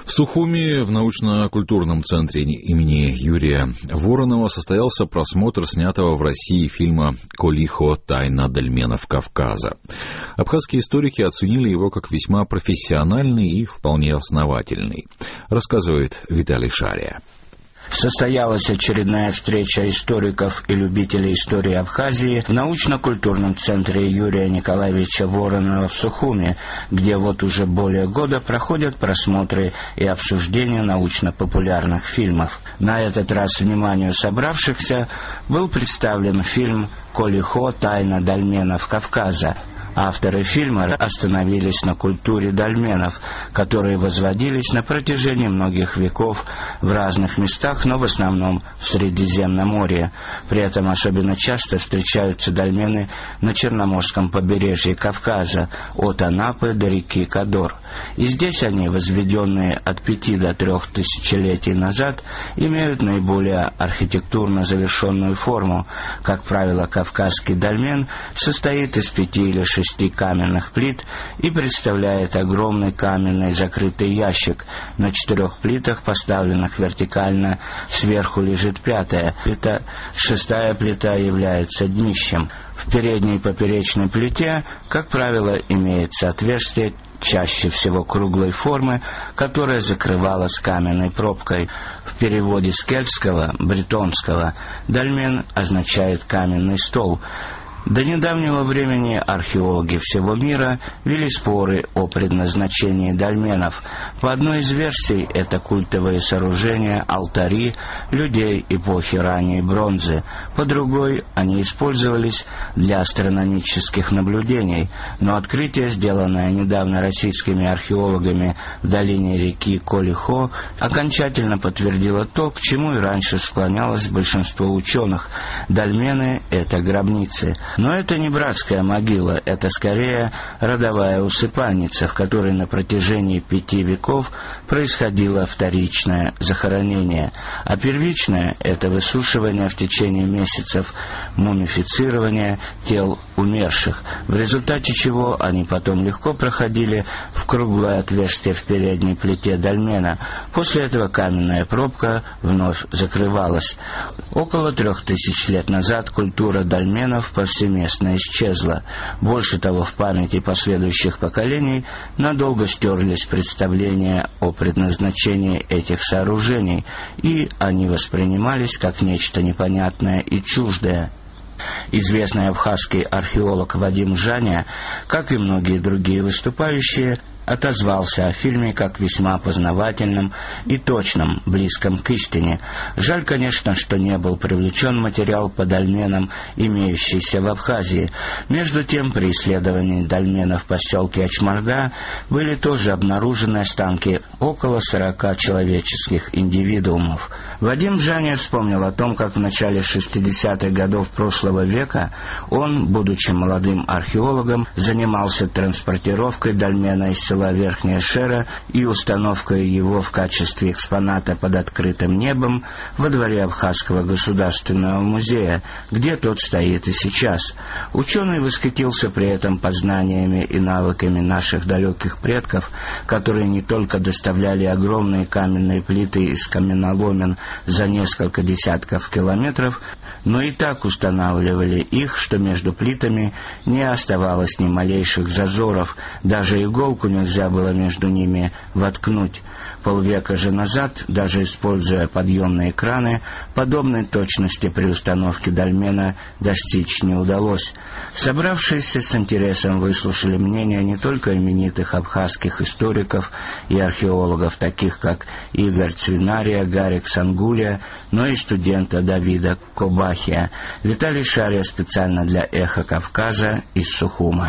В Сухуми в научно-культурном центре имени Юрия Воронова состоялся просмотр снятого в России фильма «Колихо. Тайна дольменов Кавказа». Абхазские историки оценили его как весьма профессиональный и вполне основательный, рассказывает Виталий Шария. Состоялась очередная встреча историков и любителей истории Абхазии в научно-культурном центре Юрия Николаевича Воронова в Сухуми, где вот уже более года проходят просмотры и обсуждения научно-популярных фильмов. На этот раз вниманию собравшихся был представлен фильм «Колихо. Тайна дольменов Кавказа». Авторы фильма остановились на культуре дольменов, которые возводились на протяжении многих веков в разных местах, но в основном в Средиземноморье. При этом особенно часто встречаются дольмены на Черноморском побережье Кавказа, от Анапы до реки Кадор. И здесь они, возведенные от 5 до 3 тысячелетий назад, имеют наиболее архитектурно завершенную форму. Как правило, кавказский дольмен состоит из 5 или 6 каменных плит и представляет огромный каменный закрытый ящик. На 4 плитах, поставленных вертикально, сверху лежит 5-я плита, 6-я плита является днищем. В передней поперечной плите, как правило, имеется отверстие, чаще всего круглой формы, которая закрывалась каменной пробкой. В переводе с кельтского, бретонского, дольмен означает «каменный стол». До недавнего времени археологи всего мира вели споры о предназначении дольменов. По одной из версий, это культовые сооружения, алтари людей эпохи ранней бронзы. По другой, они использовались для астрономических наблюдений. Но открытие, сделанное недавно российскими археологами в долине реки Колихо, окончательно подтвердило то, к чему и раньше склонялось большинство ученых. Дольмены — это гробницы. Но это не братская могила, это скорее родовая усыпальница, в которой на протяжении 5 веков происходило вторичное захоронение, а первичное — это высушивание в течение месяцев, мумифицирование тел умерших, в результате чего они потом легко проходили в круглое отверстие в передней плите дольмена. После этого каменная пробка вновь закрывалась. Около 3000 лет назад культура дольменов повсеместно исчезла. Больше того, в памяти последующих поколений надолго стерлись представления о предназначении этих сооружений, и они воспринимались как нечто непонятное и чуждое. Известный абхазский археолог Вадим Жаня, как и многие другие выступающие, отозвался о фильме как весьма познавательном и точном, близком к истине. Жаль, конечно, что не был привлечен материал по дольменам, имеющийся в Абхазии. Между тем, при исследовании дольменов в поселке Ачмарда были тоже обнаружены останки около 40 человеческих индивидуумов. Вадим Жаня вспомнил о том, как в начале 60-х годов прошлого века он, будучи молодым археологом, занимался транспортировкой дольмена из села Верхняя Шера и установкой его в качестве экспоната под открытым небом во дворе Абхазского государственного музея, где тот стоит и сейчас. Ученый восхитился при этом познаниями и навыками наших далеких предков, которые не только доставляли огромные каменные плиты из каменоломен за несколько десятков километров, но и так устанавливали их, что между плитами не оставалось ни малейших зазоров, даже иголку нельзя было между ними воткнуть. Полвека же назад, даже используя подъемные краны, подобной точности при установке дольмена достичь не удалось. Собравшиеся с интересом выслушали мнения не только именитых абхазских историков и археологов, таких как Игорь Цвинария, Гарик Сангулия, но и студента Давида Кобахия. Виталий Шария специально для «Эхо Кавказа» из Сухума.